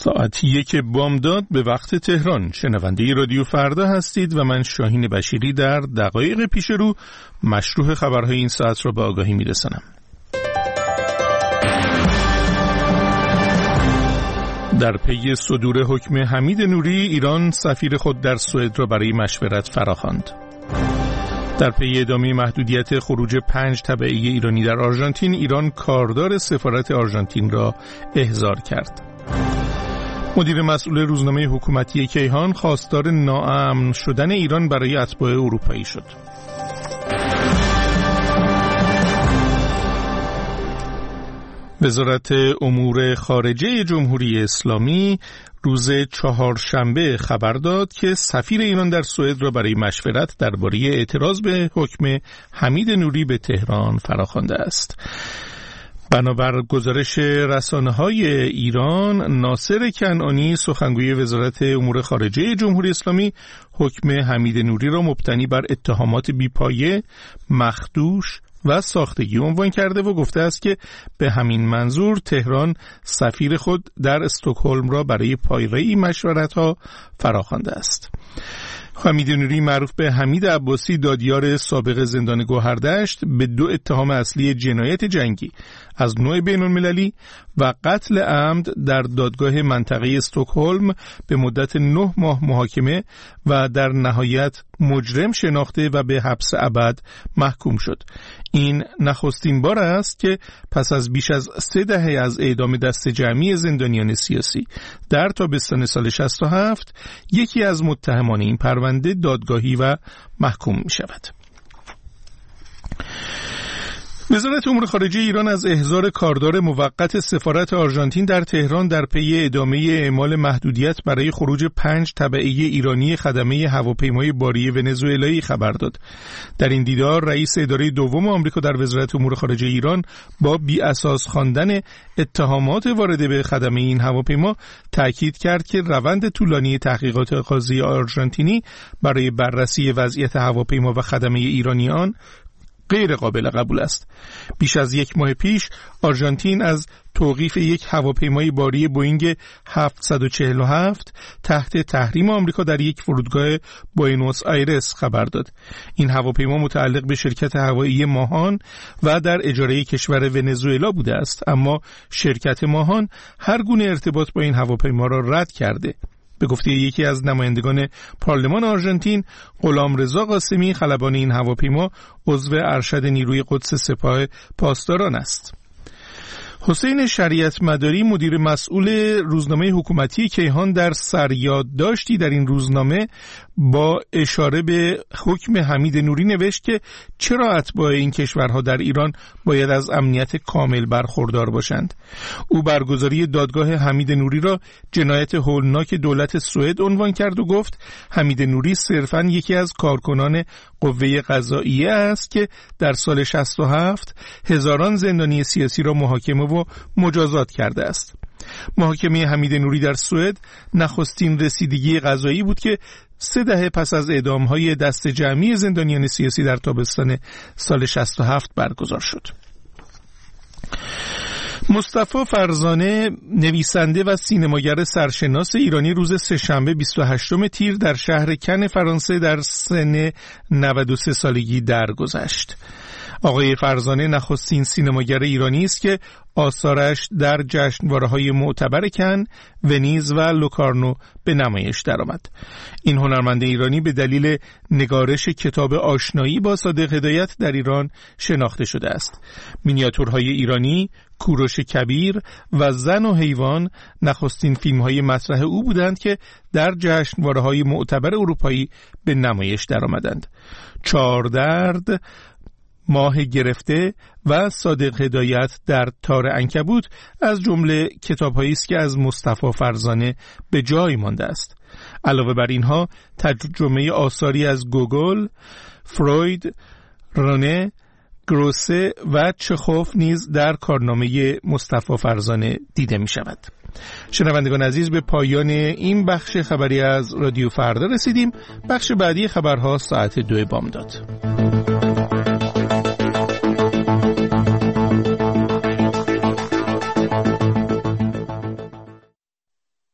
ساعت 1 بامداد به وقت تهران. شنونده رادیو فردا هستید و من شاهین بشیری در دقایق پیش رو مشروح خبرهای این ساعت را به آگاهی میرسانم. در پی صدور حکم حمید نوری، ایران سفیر خود در سوئد را برای مشورت فراخواند. در پی ادامه محدودیت خروج 5 تبعه ایرانی در آرژانتین، ایران کاردار سفارت آرژانتین را احضار کرد. مدیر مسئول روزنامه حکومتی کیهان خواستار ناامن شدن ایران برای اتباع اروپایی شد. وزارت امور خارجه جمهوری اسلامی روز چهارشنبه خبر داد که سفیر ایران در سوئد را برای مشورت درباره اعتراض به حکم حمید نوری به تهران فراخوانده است. بنابر گزارش رسانه‌های ایران، ناصر کنعانی سخنگوی وزارت امور خارجه جمهوری اسلامی حکم حمید نوری را مبتنی بر اتهامات بی‌پایه، مخدوش و ساختگی عنوان کرده و گفته است که به همین منظور تهران سفیر خود در استکهلم را برای پایه‌ای مشورت‌ها فراخوانده است. حمید نوری معروف به حمید عباسی، دادیار سابق زندان گوهردشت، به 2 اتهام اصلی جنایت جنگی از نوع بین‌المللی و قتل عمد در دادگاه منطقه استکهلم به مدت 9 ماه محاکمه و در نهایت مجرم شناخته و به حبس ابد محکوم شد. این نخستین بار است که پس از بیش از 3 دهه از اعدام دست جمعی زندانیان سیاسی در تابستان سال 67 یکی از متهمان این پرونده دادگاهی و محکوم می شود. وزارت امور خارجه ایران از احضار کاردار موقت سفارت آرژانتین در تهران در پی ادامه اعمال محدودیت برای خروج 5 تبعه ایرانی خدمه هواپیمای باری ونزوئلایی خبر داد. در این دیدار رئیس اداره دوم آمریکا در وزارت امور خارجه ایران با بی اساس خواندن اتهامات وارده به خدمه این هواپیما تاکید کرد که روند طولانی تحقیقات قاضی آرژانتینی برای بررسی وضعیت هواپیما و خدمه ایرانیان غیر قابل قبول است. بیش از 1 ماه پیش آرژانتین از توقیف یک هواپیمای باری بوئینگ 747 تحت تحریم آمریکا در یک فرودگاه بوئنوس آیرس خبر داد. این هواپیما متعلق به شرکت هوایی ماهان و در اجاره کشور ونزوئلا بوده است، اما شرکت ماهان هر گونه ارتباط با این هواپیما را رد کرده. به گفته یکی از نمایندگان پارلمان آرژانتین، غلامرضا قاسمی، خلبان این هواپیما عضو ارشد نیروی قدس سپاه پاسداران است. حسین شریعت مداری، مدیر مسئول روزنامه حکومتی کیهان، در سریادداشتی در این روزنامه با اشاره به حکم حمید نوری نوشت که چرا اتباع این کشورها در ایران باید از امنیت کامل برخوردار باشند. او برگزاری دادگاه حمید نوری را جنایت هولناک دولت سوئد عنوان کرد و گفت حمید نوری صرفاً یکی از کارکنان قوه قضاییه است که در سال 67 هزاران زندانی سیاسی را محاکمه و مجازات کرده است. محاکمه حمید نوری در سوئد نخستین رسیدگی قضایی بود که 3 دهه پس از اعدام‌های دست جمعی زندانیان سیاسی در تابستان سال 67 برگزار شد. مصطفی فرزانه، نویسنده و سینماگر سرشناس ایرانی، روز سه‌شنبه 28 تیر در شهر کن فرانسه در سن 93 سالگی درگذشت. آقای فرزانه نخستین سینماگر ایرانی است که آثارش در جشنواره‌های معتبر کن، ونیز و لوکارنو به نمایش درآمد. این هنرمند ایرانی به دلیل نگارش کتاب آشنایی با صادق هدایت در ایران شناخته شده است. مینیاتورهای ایرانی، کوروش کبیر و زن و حیوان نخستین فیلم‌های مطرح او بودند که در جشنواره‌های معتبر اروپایی به نمایش درآمدند. 4 درد، ماه گرفته و صادق هدایت در تار عنکبوت از جمله کتاب‌هایی است که از مصطفی فرزانه به جای مانده است. علاوه بر اینها ترجمه آثاری از گوگل، فروید، رونه، گروسه و چخوف نیز در کارنامه مصطفی فرزانه دیده می شود. شنوندگان عزیز، به پایان این بخش خبری از رادیو فردا رسیدیم. بخش بعدی خبرها ساعت 2 بامداد.